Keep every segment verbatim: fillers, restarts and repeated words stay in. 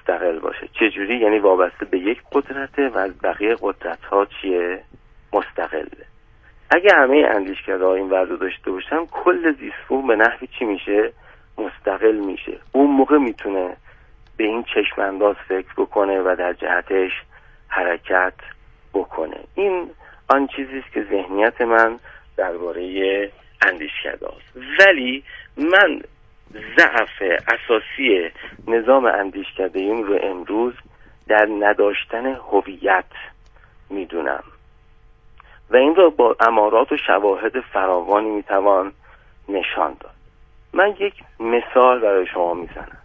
مستقل باشه. چجوری؟ یعنی وابسته به یک قدرته و از بقیه قدرت‌ها چیه؟ مستقله. اگه همه اندیشکده‌ها این وضع داشته باشن، کل زیست‌بوم به نحوی چی میشه؟ مستقل میشه. اون موقع میتونه به این چشم انداز فکر بکنه و در جهتش حرکت بکنه. این آن چیزی است که ذهنیت من درباره اندیشکده‌هاست. ولی من ضعف اساسی نظام اندیشکده‌ایم رو امروز در نداشتن هویت میدونم و این رو با امارات و شواهد فراوانی میتوان نشان داد. من یک مثال برای شما میزنم.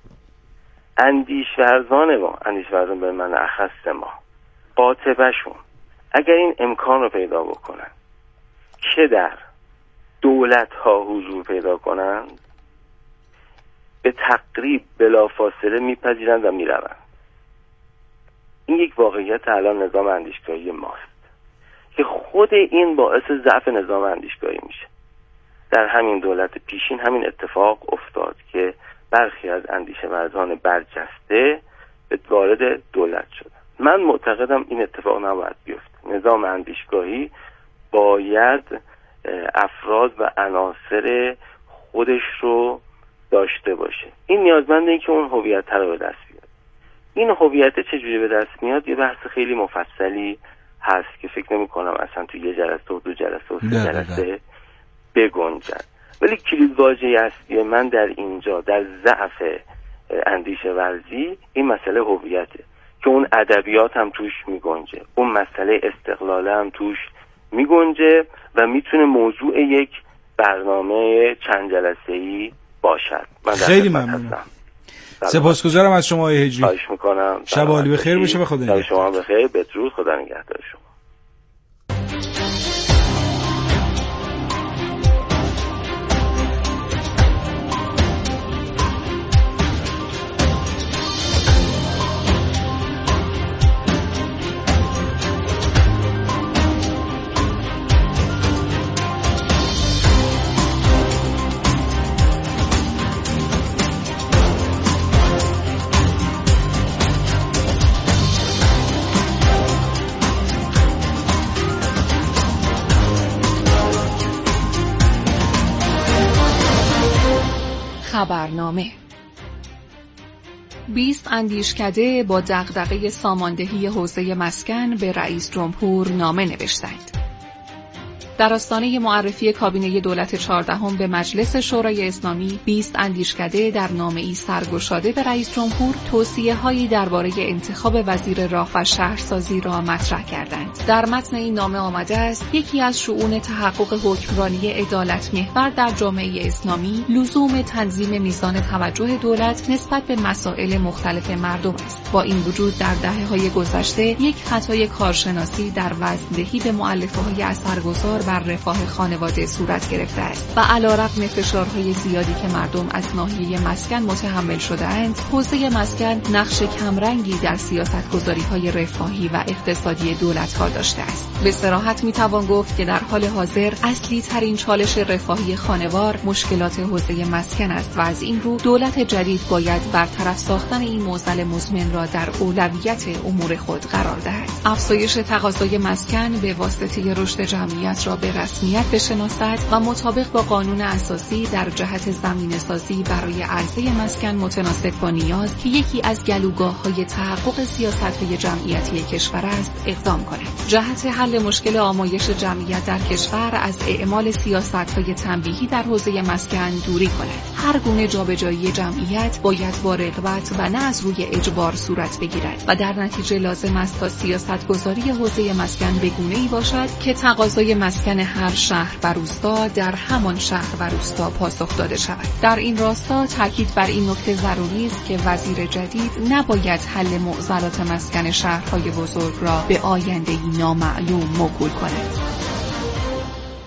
اندیشورزان ما، اندیشورزان به من اخص ما، قاطبشون اگر این امکان رو پیدا بکنن که در دولت ها حضور پیدا کنند، به تقریب بلافاصله میپذیرند و میروند. این یک واقعیت الان نظام اندیشگاهی ماست که خود این باعث ضعف نظام اندیشگاهی میشه. در همین دولت پیشین همین اتفاق افتاد که برخی از اندیشه‌ورزان برجسته به وارد دولت شدن. من معتقدم این اتفاق نباید بیفته. نظام اندیشگاهی باید افراد و عناصر خودش رو داشته باشه. این نیازمنده که اون هویت رو به دست بیاره. این هویت چجوری به دست میاد؟ یه بحث خیلی مفصلی هست که فکر نمی کنم اصلا تو یه جلسه و دو جلسه و سه جلسه بگنجد. ولی کلید واژه اصلی من در اینجا در ضعف اندیشه ورزی این مسئله هویته که اون ادبیات هم توش میگنجه، اون مسئله استقلال هم توش میگنجه و میتونه موضوع یک برنامه چند جلسه‌ای باشد. من خیلی ممنونم. سپاسگزارم از شما آقای هجری. خواهش میکنم. شب عالی بخیر باشه. به خدا نگهدار. شما بخیر. بدرود. خدا نگهدار شما. خبرنامه. بیست اندیشکده با دغدغه ساماندهی حوزه مسکن به رئیس جمهور نامه نوشتند. در آستانه معرفی کابینه دولت چهاردهم به مجلس شورای اسلامی، بیست اندیشکده در نامه‌ای سرگشاده به رئیس جمهور توصیه‌هایی درباره انتخاب وزیر راه و شهرسازی را مطرح کردند. در متن این نامه آمده است یکی از شؤون تحقق حکمرانی عدالت محور در جامعه اسلامی لزوم تنظیم میزان توجه دولت نسبت به مسائل مختلف مردم است. با این وجود در دهه‌های گذشته یک خطای کارشناسی در وزندهی به مؤلفه‌های اثرگذار بر رفاه خانواده صورت گرفته است و علیرغم فشارهای زیادی که مردم از ناحیه مسکن متحمل شده‌اند، حوزه مسکن نقش کمرنگی در سیاست‌گذاری‌های رفاهی و اقتصادی دولت‌ها داشته است. به صراحت می‌توان گفت که در حال حاضر اصلی ترین چالش رفاهی خانوار مشکلات حوزه مسکن است و از این رو دولت جدید باید برطرف ساختن این معضل مزمن را در اولویت امور خود قرار دهد. افزایش تقاضای مسکن به واسطه رشد جمعیت را به رسمیت بشناسد و مطابق با قانون اساسی در جهت زمینه‌سازی برای عرضه مسکن متناسب با نیاز که یکی از گلوگاه‌های تحقق سیاست‌های جمعیتی کشور است اقدام کند. جهت حل مشکل آمایش جمعیت در کشور از اعمال سیاست‌های تنبیهی در حوزه مسکن دوری کند. هر گونه جابجایی جمعیت باید با رغبت و نه از روی اجبار صورت بگیرد و در نتیجه لازم است تا سیاست‌گذاری حوزه مسکن به گونه‌ای باشد که تقاضای مسکن هر شهر و روستا در همان شهر و روستا پاسخ داده شود. در این راستا تاکید بر این نکته ضروری است که وزیر جدید نباید حل معضلات مسکن شهرهای بزرگ را به آینده‌ای نامعلوم موکول کند.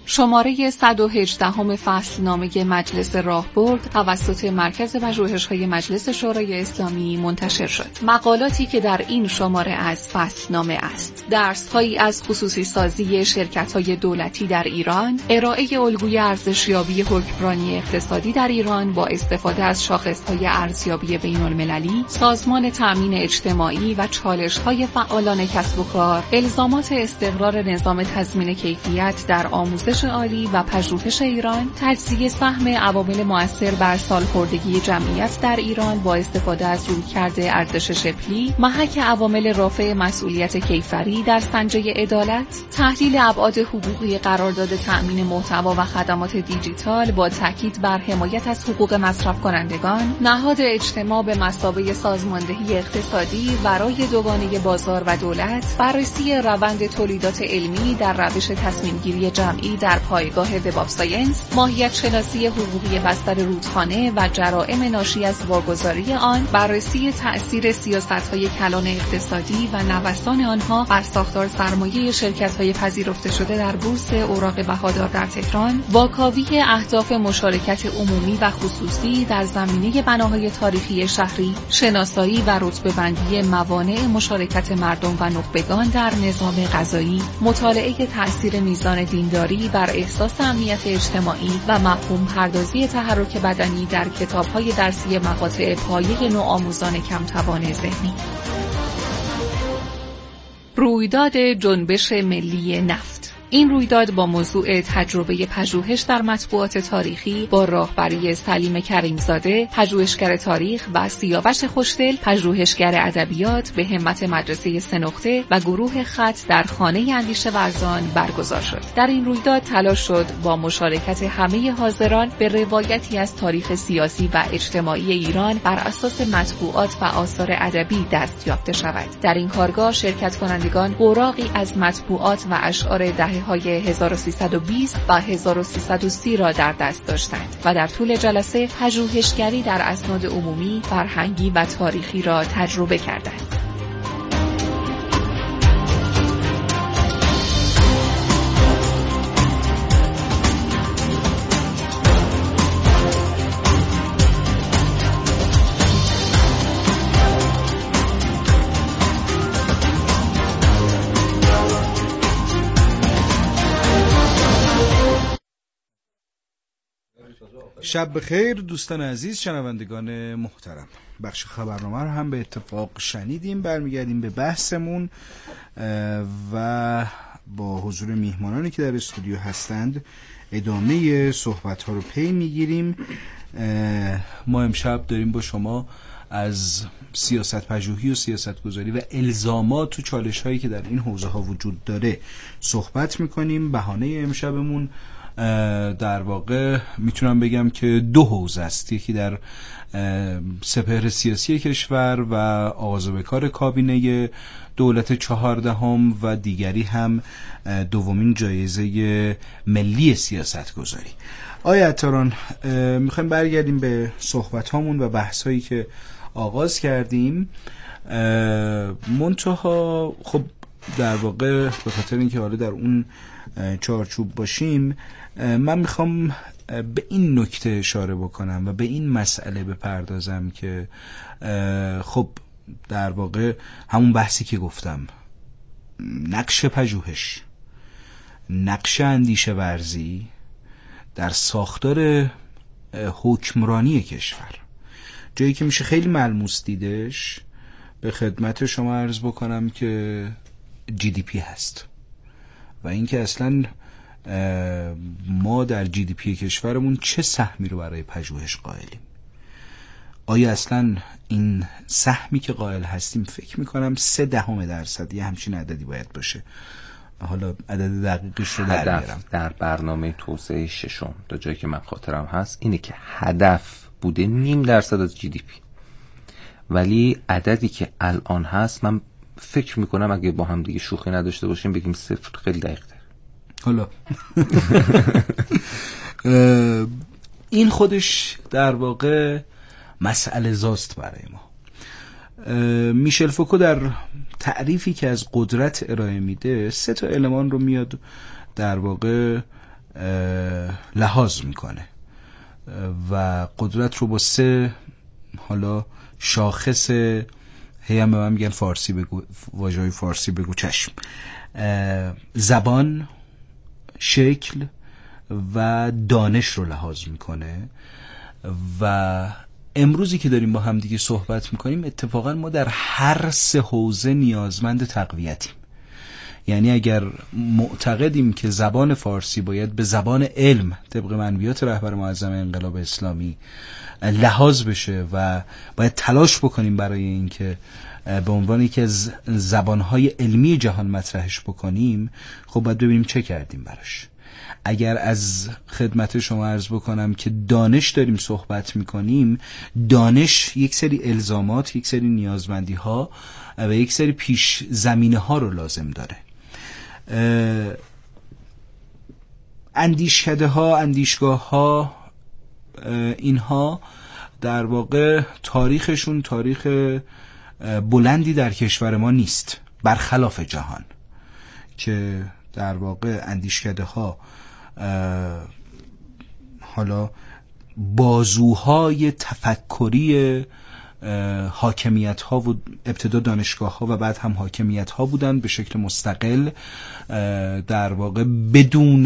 شماره صد و هجده فصل نامه مجلس راهبرد توسط مرکز پژوهش‌های مجلس شورای اسلامی منتشر شد. مقالاتی که در این شماره از فصل نامه است: درس‌هایی از خصوصی سازی شرکت‌های دولتی در ایران، ارائه الگوی ارزشیابی حکمرانی اقتصادی در ایران با استفاده از شاخص‌های ارزیابی بین‌المللی، سازمان تأمین اجتماعی و چالش‌های فعالان کسب و کار، الزامات استقرار نظام تضمین کیفیت در آموزش عالی و پژوهش ایران، تجزیه سهم عوامل مؤثر بر سالخوردگی جمعیت در ایران با استفاده از رویکرد ارزش شبلی، محک عوامل رافع مسئولیت کیفری در سنجه عدالت، تحلیل ابعاد حقوقی قرارداد تأمین محتوا و خدمات دیجیتال با تاکید بر حمایت از حقوق مصرف کنندگان، نهاد اجتماع به مثابه سازماندهی اقتصادی برای دوگانه بازار و دولت، بررسی روند تولیدات علمی در روش تصمیم گیری جمعی در پایگاه وب ساینس، ماهیت شناسی حقوقی بستر رودخانه و جرائم ناشی از واگذاری آن، بررسی تأثیر سیاست‌های کلان اقتصادی و نوسان آنها بر ساختار سرمایه شرکت‌های پذیرفته شده در بورس اوراق بهادار در تهران، واکاوی اهداف مشارکت عمومی و خصوصی در زمینه بناهای تاریخی شهری، شناسایی و رتبه‌بندی موانع مشارکت مردم و نخبگان در نظام قضایی، مطالعه تأثیر میزان دینداری بر احساس امنیت اجتماعی و مفهوم پردازی تحرک بدنی در کتاب‌های درسی مقاطع پایه نوآموزان کمتوان ذهنی. رویداد جنبش ملی نفت. این رویداد با موضوع تجربه پژوهش در مطبوعات تاریخی با راهبری سلیم کریمزاده، پژوهشگر تاریخ، و سیاوش خوشدل، پژوهشگر ادبیات به همت مدرسه سه نقطه و گروه خط در خانه اندیشه ورزان برگزار شد. در این رویداد تلاش شد با مشارکت همه حاضران به روایتی از تاریخ سیاسی و اجتماعی ایران بر اساس مطبوعات و آثار ادبی دست یافته شود. در این کارگاه شرکت کنندگان اوراقی از مطبوعات و اشعار دهه های هزار و سیصد و بیست و هزار و سیصد و سی را در دست داشتند و در طول جلسه پژوهشگری در اسناد عمومی، فرهنگی و تاریخی را تجربه کردند. شب بخیر دوستان عزیز، شنوندگان محترم. بخش خبرنامه رو هم به اتفاق شنیدیم. برمیگردیم به بحثمون و با حضور میهمانانی که در استودیو هستند ادامه صحبت ها رو پی میگیریم. ما امشب داریم با شما از سیاست پژوهی و سیاست گذاری و الزامات و چالش هایی که در این حوزه ها وجود داره صحبت میکنیم. بهانه امشبمون در واقع میتونم بگم که دو حوزه است، یکی در سپهر سیاسی کشور و آغاز به کار کابینه دولت چهاردهم و دیگری هم دومین جایزه ملی سیاست گذاری. آیا عطاران میخوایم برگردیم به صحبت هامون و بحث هایی که آغاز کردیم. منتها خب در واقع به خاطر اینکه حالا در اون چارچوب باشیم، من میخوام به این نکته اشاره بکنم و به این مسئله بپردازم که خب در واقع همون بحثی که گفتم، نقش پژوهش، نقش اندیشه ورزی در ساختار حکمرانی کشور، جایی که میشه خیلی ملموس دیدش، به خدمت شما عرض بکنم که جی دی پی هست و اینکه اصلا ما در جی دی پی کشورمون چه سهمی رو برای پژوهش قائلیم. آیا اصلا این سهمی که قائل هستیم، فکر میکنم سه دهم درصد یه همچین عددی باید باشه، حالا عدد دقیقش رو در میارم. در برنامه توسعه ششم تا جایی که من خاطرم هست اینه که هدف بوده نیم درصد از جی دی پی، ولی عددی که الان هست من فکر میکنم اگه با هم دیگه شوخی نداشته باشیم بگیم صفر خیلی دقیق تر. حالا این خودش در واقع مسئله زاست برای ما. میشل فوکو در تعریفی که از قدرت ارائه میده سه تا المان رو میاد در واقع لحاظ میکنه و قدرت رو با سه حالا شاخص، هی هم به من میگن فارسی بگو، واژه‌های فارسی بگو چشم، زبان، شکل و دانش رو لحاظ میکنه. و امروزی که داریم با هم دیگه صحبت میکنیم اتفاقا ما در هر سه حوزه نیازمند تقویتیم. یعنی اگر معتقدیم که زبان فارسی باید به زبان علم طبق منویات رهبر معظم انقلاب اسلامی لحاظ بشه و باید تلاش بکنیم برای اینکه به عنوان یکی از زبانهای علمی جهان مطرحش بکنیم، خب باید ببینیم چه کردیم براش. اگر از خدمت شما عرض بکنم که دانش داریم صحبت میکنیم، دانش یک سری الزامات، یک سری نیازمندی ها و یک سری پیش زمینه ها رو لازم داره. اندیشکده ها، اندیشگاه ها، اینها در واقع تاریخشون تاریخ بلندی در کشور ما نیست، برخلاف جهان که در واقع اندیشکده ها حالا بازوهای تفکری حاکمیت ها و ابتدا دانشگاه ها و بعد هم حاکمیت ها بودن به شکل مستقل، در واقع بدون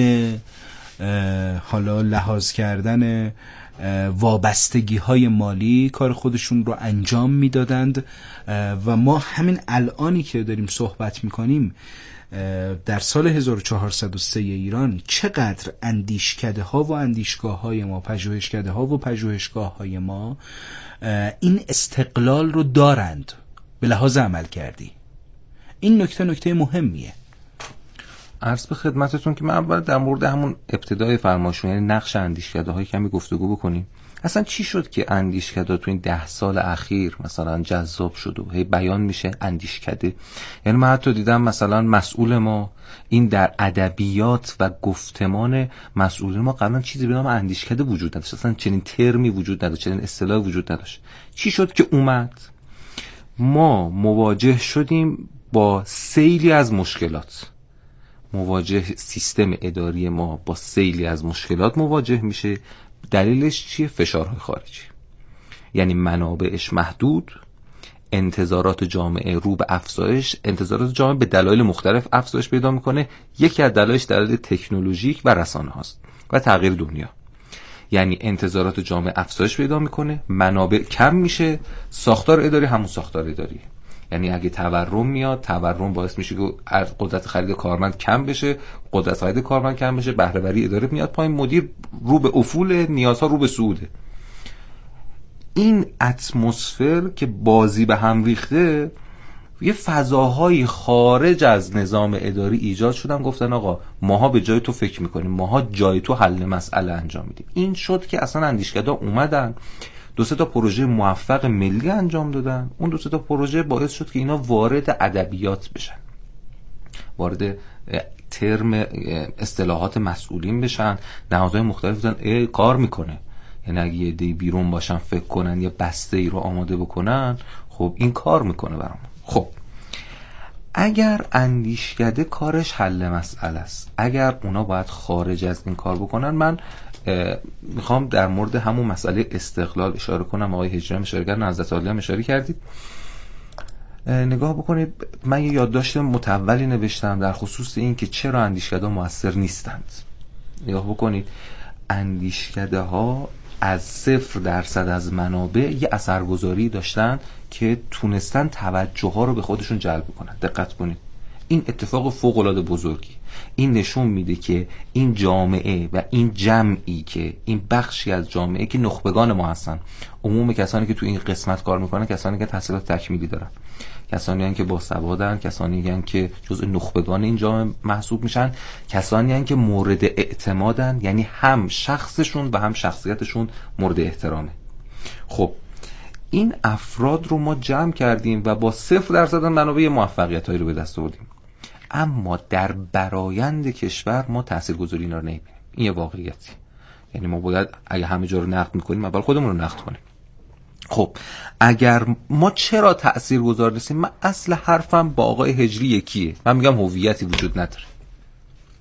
حالا لحاظ کردن وابستگی های مالی کار خودشون رو انجام میدادند. و ما همین الانی که داریم صحبت میکنیم در سال هزار و چهارصد و سه ایران چقدر اندیشکده ها و اندیشگاه های ما، پژوهشکده ها و پژوهشگاه های ما این استقلال رو دارند به لحاظ عمل کردی. این نکته نکته مهمیه. عرض به خدمتتون که من اول در مورد همون ابتدای فرمایشون، یعنی نقش اندیشکده های کمی گفتگو بکنیم. اصلا چی شد که اندیشکده تو این ده سال اخیر مثلا جذاب شد و هی بیان میشه اندیشکده؟ یعنی من حتی دیدم مثلا مسئول ما این در ادبیات و گفتمان مسئولین ما قبلا چیزی به نام اندیشکده وجود نداشت، اصلا چنین ترمی وجود نداشت، چنین اصطلاحی وجود نداشت. چی شد که اومد؟ ما مواجه شدیم با سیلی از مشکلات. مواجه سیستم اداری ما با سیلی از مشکلات مواجه میشه. دلیلش چیه؟ فشارهای خارجی. یعنی منابعش محدود، انتظارات جامعه رو به افزایش، انتظارات جامعه به دلایل مختلف افزایش پیدا میکنه. یکی از دلایلش دلایل تکنولوژیک و رسانه هاست و تغییر دنیا. یعنی انتظارات جامعه افزایش پیدا میکنه، منابع کم میشه، ساختار اداری همون ساختار اداری. یعنی اگه تورم میاد، تورم باعث میشه که قدرت خرید کارمند کم بشه، قدرت خرید کارمند کم بشه، بهره وری اداره میاد پایین، مدیر رو به افول، نیازها رو به صعوده. این اتمسفر که بازی به هم ریخته، یه فضاهای خارج از نظام اداری ایجاد شدن. گفتن آقا ماها به جای تو فکر میکنیم، ماها جای تو حل مسئله انجام میدیم. این شد که اصلا اندیشکده اومدن دو سه تا پروژه موفق ملی انجام دادن. اون دو سه تا پروژه باعث شد که اینا وارد ادبیات بشن، وارد ترم اصطلاحات مسئولین بشن. نهادهای مختلف بودن ای کار میکنه، یعنی اگه یه دی بیرون باشن فکر کنن یه بسته ای رو آماده بکنن، خب این کار میکنه برام. خب اگر اندیشکده کارش حل مسئله است، اگر اونا باید خارج از این کار بکنن، من میخوام در مورد همون مسئله استقلال اشاره کنم. آقای هجری هم اشاره کردن، حضرت عالی هم اشاره کردید. نگاه بکنید، من یه یادداشت متولی نوشتم در خصوص این که چرا اندیشکده ها مؤثر نیستند. نگاه بکنید، اندیشکده ها از صفر درصد از منابع یه اثرگذاری داشتن که تونستن توجه ها رو به خودشون جلب کنن. دقت کنید، این اتفاق فوق العاده بزرگی. این نشون میده که این جامعه و این جمعی که این بخشی از جامعه که نخبگان ما هستن، عموم کسانی که تو این قسمت کار میکنن کسانی که تحصیلات تکمیلی دارن، کسانی هستن که باسوادن، کسانی هستن که جزء نخبگان این جامعه محسوب میشن، کسانی هستن که مورد اعتمادن، یعنی هم شخصشون و هم شخصیتشون مورد احترامه. خب این افراد رو ما جمع کردیم و با صفر درصد منابع موفقیت هایی رو به دست آوردیم. اما در برایند کشور ما تاثیرگذاری اینا رو نمیبینیم. این یه واقعیتی. یعنی ما باید اگه همه جا رو نقد میکنیم اول خودمون رو نقد کنیم. خب اگر ما چرا تاثیرگذار نیستیم، من اصل حرفم با آقای هجری یکیه. من میگم هویتی وجود نداره.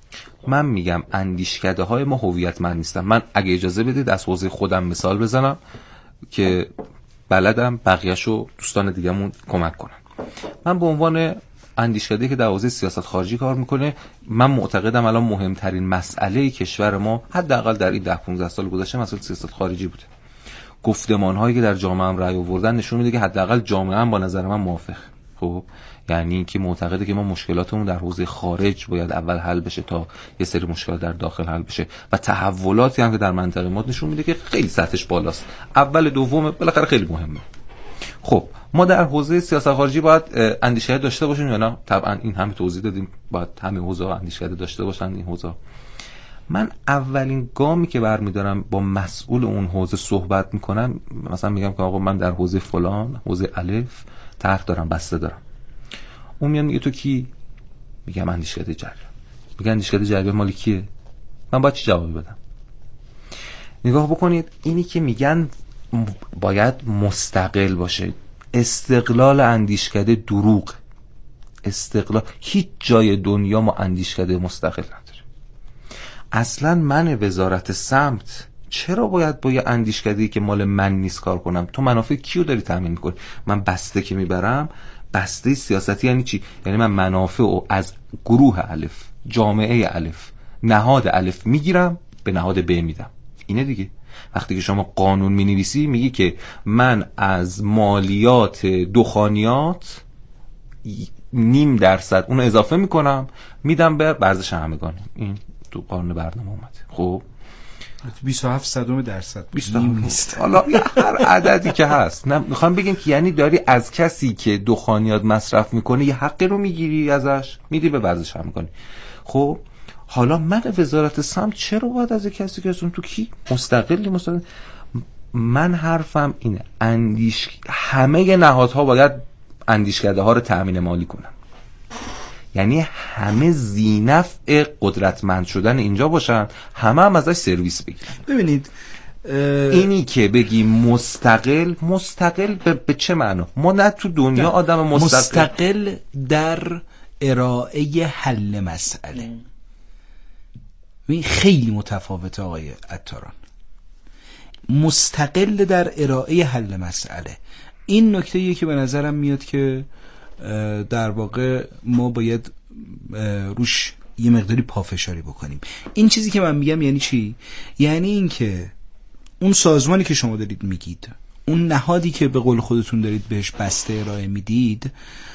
من میگم اندیشکده های ما هویتمند نیستن. من اگه اجازه بدید از حوزه خودم مثال بزنم که بلدم بقیه‌شو دوستان دیگه‌مون کمک کنن. من به عنوان اندیشکده که در حوزه سیاست خارجی کار میکنه، من معتقدم الان مهمترین مسئله کشور ما حداقل در این ده پانزده سال گذشته مسئله سیاست خارجی بوده. گفتمان هایی که در جامعه هم رأی آوردن نشون میده که حداقل جامعه هم با نظر من موافق. خب یعنی اینکه معتقده که ما مشکلاتمون در حوزه خارج باید اول حل بشه تا یه سری مشکلات در داخل حل بشه و تحولاتی هم که در منطقه ما نشون میده که خیلی سطحش بالاست. اول دوم بالاخره خیلی مهمه. خب ما در حوزه سیاست خارجی باید اندیشه داشته باشیم یا نه؟ طبعا این هم توضیح دادیم، باید همه حوزه اندیشه داشته باشن این حوزه. من اولین گامی که برمیدارم با مسئول اون حوزه صحبت میکنم، مثلا میگم که آقا من در حوزه فلان، حوزه الف طرح دارم، بسته دارم. اون میاد میگه تو کی؟ میگم اندیشکده جریان. میگه اندیشکده جریان مال کیه؟ من باید چی جوابی بدم؟ نگاه بکنید، اینی که میگن باید مستقل باشه، استقلال اندیشکده دروغ. استقلال هیچ جای دنیا ما اندیشکده مستقل نداریم. اصلا من وزارت سمت چرا باید با یه اندیشکده‌ای که مال من نیست کار کنم؟ تو منافع کیو داری تامین میکنی؟ من بسته که میبرم، بسته سیاستی یعنی چی؟ یعنی من منافع رو از گروه الف، جامعه الف، نهاد الف میگیرم، به نهاد ب میدم. اینه دیگه. وقتی که شما قانون مینویسی میگی که من از مالیات دخانیات نیم درصد اونو اضافه میکنم میدم به ورزش همگان. این تو قانون برنامه اومده. خب بیست و هفت صدم درصد نیم نیست، حالا هر عددی که هست. نه میخوام بگم که یعنی داری از کسی که دخانیات مصرف میکنه یه حقی رو میگیری ازش، میدی به ورزش همگانی. خب حالا من وزارت سمت چرا باید از کسی که اون تو کی مستقلی مستقل؟ من حرفم اینه، اندیش همه نهادها باید اندیشکده ها رو تأمین مالی کنن. یعنی همه ذینفع قدرتمند شدن اینجا باشن، همه هم ازش سرویس بگیرن. ببینید اینی که بگی مستقل، مستقل به, به چه معنا؟ ما نه تو دنیا آدم مستقل مستقل در ارائه حل مسئله. این خیلی متفاوته آقای عطاران. مستقل در ارائه حل مسئله، این نکته‌ایه که به نظرم میاد که در واقع ما باید روش یه مقداری پافشاری بکنیم. این چیزی که من میگم یعنی چی؟ یعنی این که اون سازمانی که شما دارید میگید، اون نهادی که به قول خودتون دارید بهش بسته ارائه میدید،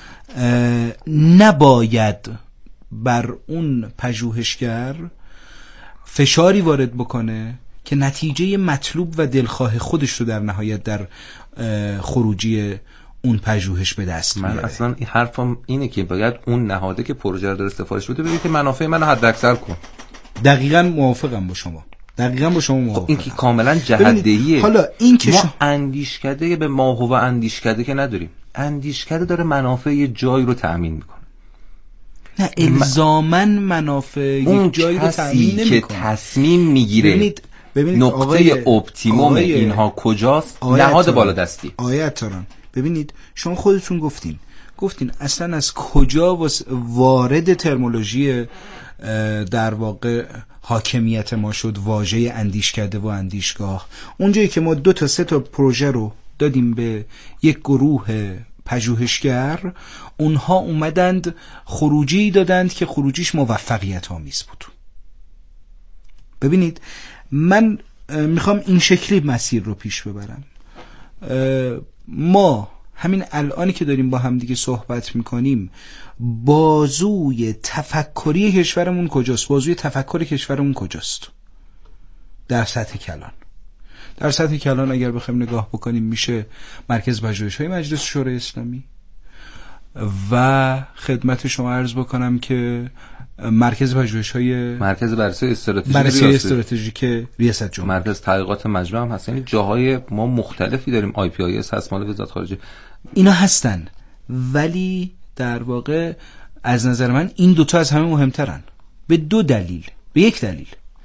نباید بر اون پژوهشگر فشاری وارد بکنه که نتیجه مطلوب و دلخواه خودش رو در نهایت در خروجی اون پژوهش به دست میاره. من اصلا این حرفم اینه که باید اون نهاده که پروژه رو داره سفارش بده بگه که منافع منو حد اکثر کن. دقیقاً موافقم با شما. دقیقاً با شما موافقم. این که کاملا جهت‌دهیه. حالا این که ما ش... اندیشکده به ماهو اندیشکده که نداریم. اندیشکده داره منافع یه جایی رو تأمین میکنه. نه الزاماً منافع یک جایی رو تأمین نمیکنه. که تصمیم میگیره. ببینید ببینید نقطه آقای... اپتیموم آقای... اینها کجاست؟ نهاد بالادستی. آقای عطاران ببینید شما خودتون گفتین گفتین اصلا از کجا وارد ترمولوژی در واقع حاکمیت ما شد واژه اندیشکده و اندیشگاه؟ اونجایی که ما دو تا سه تا پروژه رو دادیم به یک گروه پژوهشگر، اونها اومدند خروجی دادند که خروجیش موفقیت آمیز بود. ببینید من میخوام این شکلی مسیر رو پیش ببرم. ما همین الانی که داریم با هم دیگه صحبت میکنیم، بازوی تفکری کشورمون کجاست؟ بازوی تفکر کشورمون کجاست؟ در سطح کلان. در سطح کلان اگر بخوایم نگاه بکنیم میشه مرکز پژوهش‌های مجلس شورای اسلامی و خدمت شما عرض بکنم که مرکز پژوهش‌های مرکز بررسی استراتژیک بررسی استراتژیک ریاست جمهوری، مرکز تحقیقات مجمع هم هست. یعنی جاهای ما مختلفی داریم. آی پی آی اس هست مال وزارت خارجه، اینا هستن. ولی در واقع از نظر من این دوتا از همه مهمترن به دو دلیل. به یک دلیل،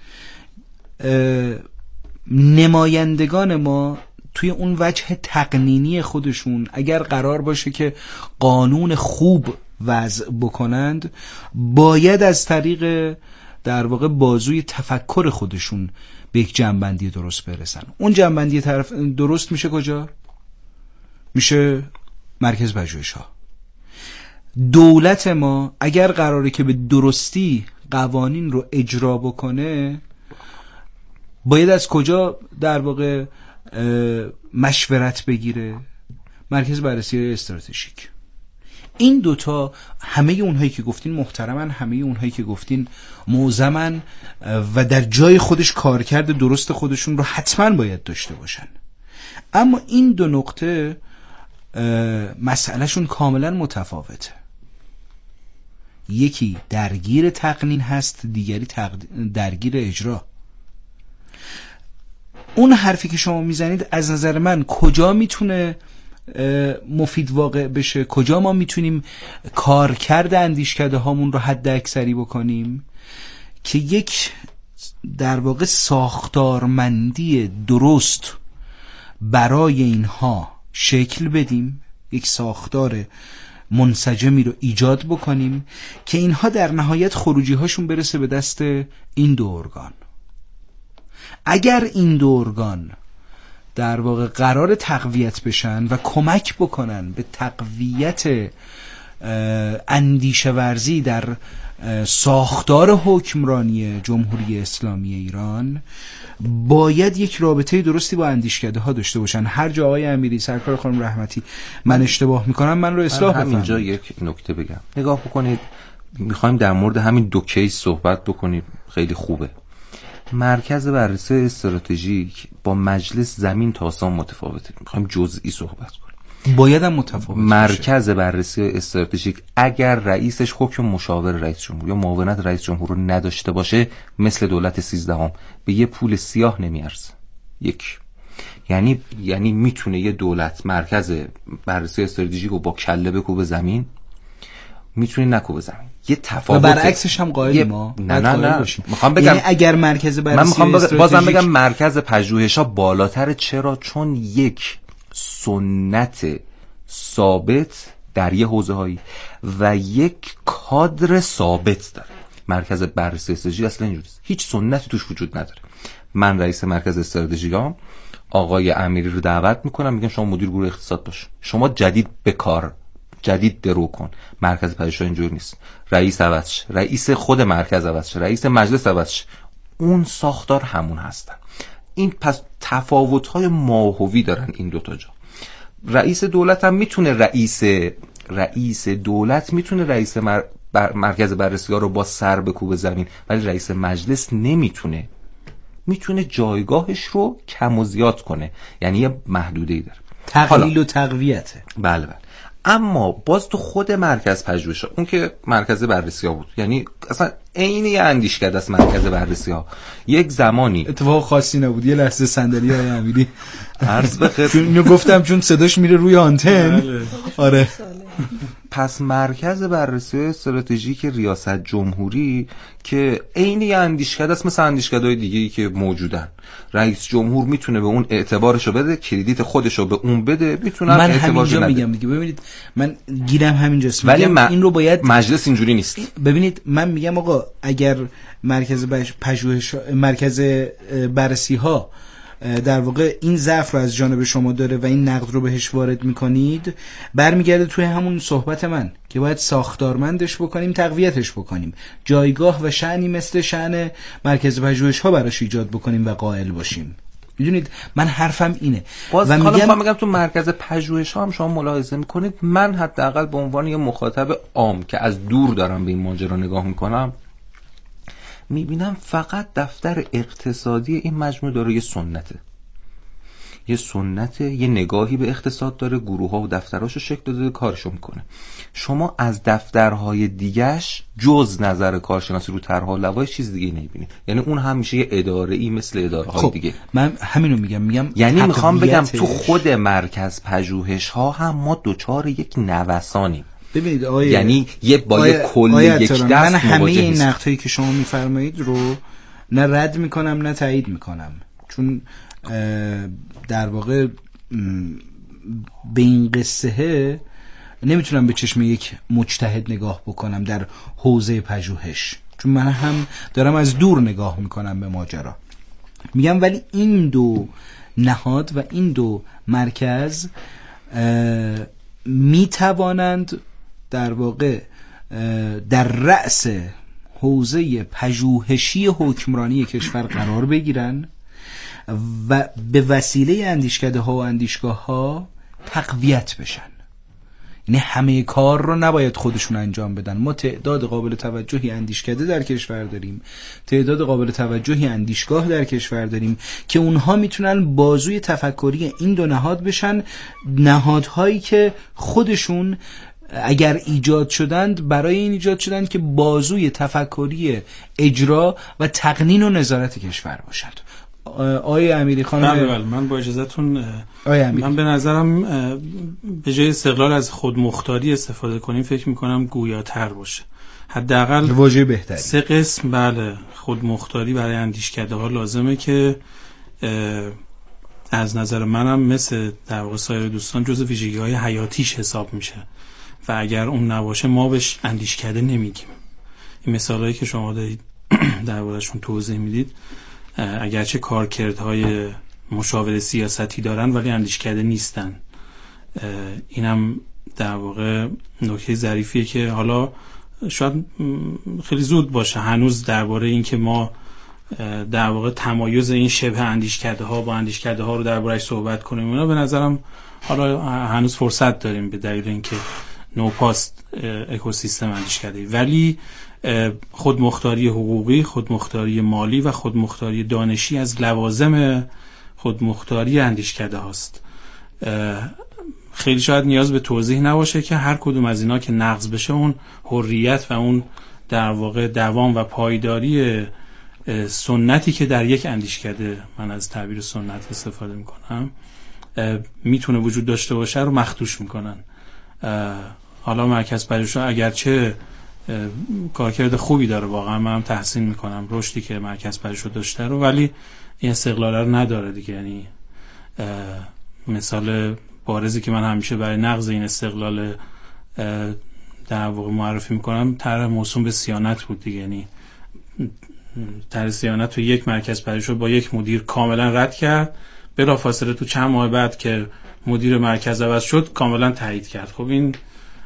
نمایندگان ما توی اون وجه تقنینی خودشون اگر قرار باشه که قانون خوب وضع بکنند، باید از طریق در واقع بازوی تفکر خودشون به یک جنبندی درست برسن. اون جنبندی طرف درست میشه کجا؟ میشه مرکز پژوهش‌ها. دولت ما اگر قراره که به درستی قوانین رو اجرا بکنه، باید از کجا در واقع مشورت بگیره؟ مرکز بررسی استراتژیک. این دوتا همه اونهایی که گفتین محترمن، همه اونهایی که گفتین موزمن و در جای خودش کارکرد درست خودشون رو حتما باید داشته باشن. اما این دو نقطه مسئلهشون کاملا متفاوته. یکی درگیر تقنین هست، دیگری درگیر اجرا. اون حرفی که شما میزنید از نظر من کجا میتونه مفید واقع بشه؟ کجا ما میتونیم کارکرد اندیشکده هامون رو حد اکثری بکنیم که یک در واقع ساختارمندی درست برای اینها شکل بدیم، یک ساختار منسجمی رو ایجاد بکنیم که اینها در نهایت خروجی هاشون برسه به دست این دو ارگان. اگر این دو ارگان در واقع قرار تقویت بشن و کمک بکنن به تقویت اندیشه ورزی در ساختار حکمرانی جمهوری اسلامی ایران، باید یک رابطه درستی با اندیشکده ها داشته باشن. هر جا آقای امیری، سرکار خانم رحمتی من اشتباه میکنم من رو اصلاح بفرمایید. همینجا یک نکته بگم. نگاه بکنید، میخوایم در مورد همین دو کیس صحبت بکنیم، خیلی خوبه. مرکز بررسی استراتژیک با مجلس زمین تا آسمان متفاوته. میخوایم جزئی صحبت کنیم، باید هم متفاوت مرکز بررسی استراتژیک اگر رئیسش حکم مشاور رئیس جمهور یا معاونت رئیس جمهور رو نداشته باشه، مثل دولت سیزدهم به یه پول سیاه نمیارزه. یک یعنی یعنی میتونه یه دولت مرکز بررسی استراتژیک رو با کله بکوبه زمین، میتونه نکوبه زمین. یه تفاوت برعکسش هم قائل ما نه نه نه میخوام بگم یعنی اگر مرکز بررسی من میخوام بگ... بازم بگم مرکز پژوهش‌ها بالاتره. چرا؟ چون یک سنت ثابت در یه حوزه‌هایی و یک کادر ثابت داره. مرکز بررسی استراتژی اصلا اینجوریه، هیچ سنتی توش وجود نداره. من رئیس مرکز استراتژیام آقای امیری رو دعوت میکنم، میگم شما مدیر گروه اقتصاد باش، شما جدید به کار، جدید درو کن. مرکز پژوهش‌ها اینجوری نیست. رئیس عوض شه، رئیس خود مرکز عوض شه، رئیس مجلس عوض شه، اون ساختار همون هستن. این پس تفاوت‌های ماهوی دارن این دو تا جا. رئیس دولت هم میتونه رئیس رئیس دولت میتونه رئیس مر... بر... مرکز بررسی‌ها رو با سر بکوبه زمین، ولی رئیس مجلس نمیتونه. میتونه جایگاهش رو کم و زیاد کنه، یعنی یه محدوده‌ای داره. تقلیل و تقویته. بله بله. اما باز تو خود مرکز پژوهش‌ها، اون که مرکز بررسی‌ها بود، یعنی اصلا عین یه اندیشکده است مرکز بررسی‌ها. یک زمانی اتفاق خاصی نبود، یه لحظه صندلی های امیری عرض بخیر چون اینو گفتم چون صداش میره روی آنتن. آره. پس مرکز بررسی استراتژیک ریاست جمهوری که عین یه اندیشکده است مثل اندیشکده‌های دیگه‌ای که موجودن. رئیس جمهور میتونه به اون اعتبارشو بده، کردیت خودشو به اون بده، میتونه من همینجا میگم دیگه. ببینید من گیرم همینجاست، ولی م... این رو باید مجلس اینجوری نیست. ببینید من میگم آقا اگر مرکز پژوهش مرکز بررسی ها در واقع این ضعف رو از جانب شما داره و این نقد رو بهش وارد میکنید، برمیگرده توی همون صحبت من که باید ساختارمندش بکنیم، تقویتش بکنیم، جایگاه و شأنی مثل شأن مرکز پژوهش ها براش ایجاد بکنیم و قائل باشیم. میدونید من حرفم اینه. باز و میگم میگم تو مرکز پژوهش ها هم شما ملاحظه میکنید، من حداقل به عنوان یه مخاطب عام که از دور دارم به این ماجرا نگاه میکنم، میبینم فقط دفتر اقتصادی این مجموعه داره یه سنته، یه سنته، یه نگاهی به اقتصاد داره، گروه ها و دفتراشو شکل داده، کارشو میکنه. شما از دفترهای دیگهش جز نظر کارشناسی رو طرح و لوایح چیز دیگه نمیبینید. یعنی اون هم میشه یه اداره ای مثل اداره های خب دیگه. من همینو میگم میگم یعنی میخوام بگم تو خود مرکز پژوهش ها هم ما دوچار یک نوسانیم. ببینید آیه یعنی یه با یه کل یک دست من همه این نقدهایی که شما میفرمایید رو نه رد میکنم نه تایید میکنم، چون در واقع به این قصه نمیتونم به چشم یک مجتهد نگاه بکنم در حوزه پژوهش، چون من هم دارم از دور نگاه میکنم به ماجرا. میگم ولی این دو نهاد و این دو مرکز میتوانند در واقع در رأس حوزه پژوهشی حکمرانی کشور قرار بگیرن و به وسیله اندیشکده ها و اندیشگاه ها تقویت بشن. یعنی همه کار رو نباید خودشون انجام بدن. ما تعداد قابل توجهی اندیشکده در کشور داریم، تعداد قابل توجهی اندیشگاه در کشور داریم که اونها میتونن بازوی تفکری این دو نهاد بشن، نهادهایی که خودشون اگر ایجاد شدند برای این ایجاد شدند که بازوی تفکری اجرا و تقنین و نظارت کشور باشند. آقای امیری خانم، بله بله من با اجازهتون من به نظرم به جای استقلال از خودمختاری استفاده کنیم فکر میکنم گویاتر باشه. حداقل واژه بهتری سه قسم بله خودمختاری برای اندیشکده ها لازمه که از نظر منم مثل در واقع سایر دوستان جزء ویژگی های حیاتیش حساب میشه و اگر اون نباشه ما بهش اندیشکده نمیگیم. این مثالایی که شما دارید درباره‌شون توضیح میدید اگرچه کارکردهای مشاور سیاستی دارن ولی اندیشکده نیستن. اینم در واقع نکته ظریفیه که حالا شاید خیلی زود باشه هنوز درباره این که ما در واقع تمایز این شبه اندیشکده ها با اندیشکده ها رو درباره‌اش صحبت کنیم. اونا به نظرم حالا هنوز فرصت داریم به دلیل اینکه نوپاست اکوسیستم اندیشکده‌ای، ولی خودمختاری حقوقی، خودمختاری مالی و خودمختاری دانشی از لوازم خودمختاری اندیشکده هاست. خیلی شاید نیاز به توضیح نباشه که هر کدوم از اینا که نقض بشه اون حریت و اون در واقع دوام و پایداری سنتی که در یک اندیشکده، من از تعبیر سنت استفاده میکنم، میتونه وجود داشته باشه رو مخدوش میکنن. حالا مرکز پژوهش‌ها اگرچه کارکرد خوبی داره، واقعا من هم تحسین میکنم رشدی که مرکز پژوهش‌ها داشته رو، ولی این استقلال رو نداره دیگه. یعنی مثال بارزی که من همیشه برای نقض این استقلال در واقع معرفی میکنم طرح موسوم به صیانت بود دیگه. یعنی طرح صیانت تو یک مرکز پژوهش‌ها با یک مدیر کاملا رد کرد، بلافاصله تو چند ماه بعد که مدیر مرکز عوض شد کاملا تایید کرد. خب این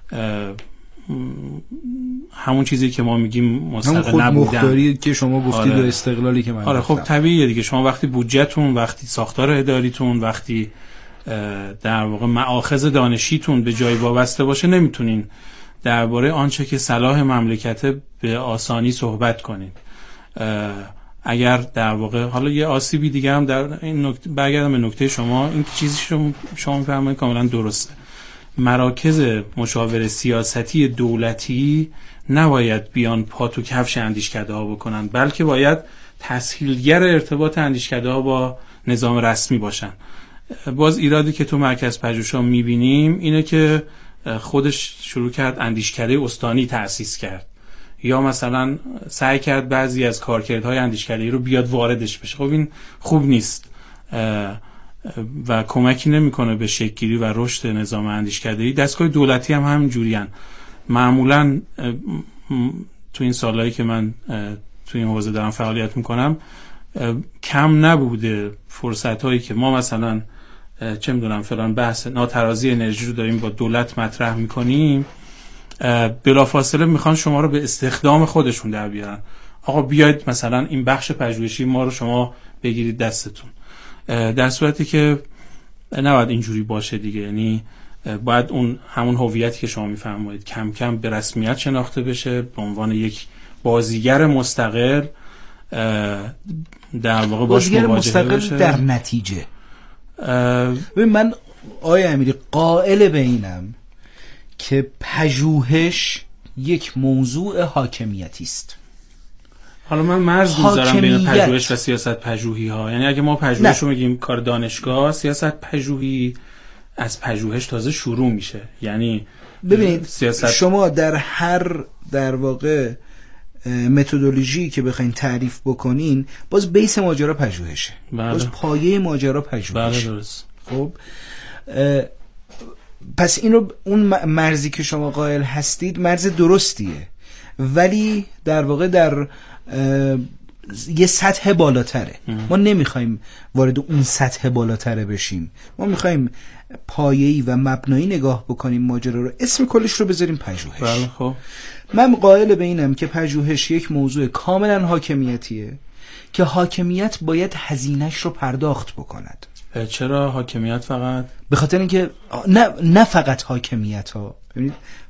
همون چیزی که ما میگیم مستقل نبودن، مختاری که شما گفتید آره. و استقلالی که من آره گفتم. خب طبیعیه دیگه. شما وقتی بودجهتون، وقتی ساختار اداریتون، وقتی در واقع مآخذ دانشیتون به جای وابسته باشه نمیتونین درباره آنچه که صلاح مملکت به آسانی صحبت کنید. اگر در واقع حالا یه آسیبی دیگه هم در این نکته برگردم به نکته شما، این چیزی شما شما می‌فرمایید کاملا درسته. مراکز مشاور سیاستی دولتی نباید بیان پا تو کفش اندیشکده ها بکنن، بلکه باید تسهیلگر ارتباط اندیشکده ها با نظام رسمی باشن. باز ایرادی که تو مرکز پژوهش‌ها می‌بینیم اینه که خودش شروع کرد اندیشکده استانی تأسیس کرد، یا مثلا سعی کرد بعضی از کارکردهای اندیشکده‌ای رو بیاد واردش بشه. خب این خوب نیست و کمکی نمیکنه به شکل‌گیری و رشد نظام اندیشکده‌ای. دستگاه دولتی هم همین جوریان. معمولاً تو این سالایی که من تو این حوزه دارم فعالیت میکنم کم نبوده فرصت‌هایی که ما مثلا چه میدونم فلان بحث ناترازی انرژی رو داریم با دولت مطرح میکنیم، بلافاصله میخوان شما رو به استخدام خودشون در بیارن. آقا بیاید مثلا این بخش پژوهشی ما رو شما بگیرید دستتون، در صورتی که نباید اینجوری باشه دیگه. یعنی باید اون همون هویتی که شما میفرمایید کم کم به رسمیت شناخته بشه به عنوان یک بازیگر مستقل، در واقع باش مواجهه مستقل بشه در نتیجه. ببین من آقای امیری قائل به اینم که پژوهش یک موضوع حاکمیتی است. حالا من مرز میذارم بین پژوهش و سیاست پژوهی ها. یعنی اگه ما پژوهش رو میگیم کار دانشگاه، سیاست پژوهی از پژوهش تازه شروع میشه. یعنی ببینید سیاست... شما در هر در واقع متدولوژی که بخواین تعریف بکنین باز بیس ماجرا پژوهشه، بله. باز پایه ماجرا پژوهشه. بله درست. خب پس اینو اون مرزی که شما قائل هستید مرز درستیه، ولی در واقع در یه سطح بالاتره. ما نمیخوایم وارد اون سطح بالاتره بشیم، ما میخوایم پایه‌ای و مبنایی نگاه بکنیم ماجرا رو، اسم کلش رو بذاریم پژوهش. بله خب من قائل به اینم که پژوهش یک موضوع کاملا حاکمیتیه که حاکمیت باید هزینه‌اش رو پرداخت بکند. چرا حاکمیت فقط؟ به خاطر اینکه نه نه فقط حاکمیت ها، ببینید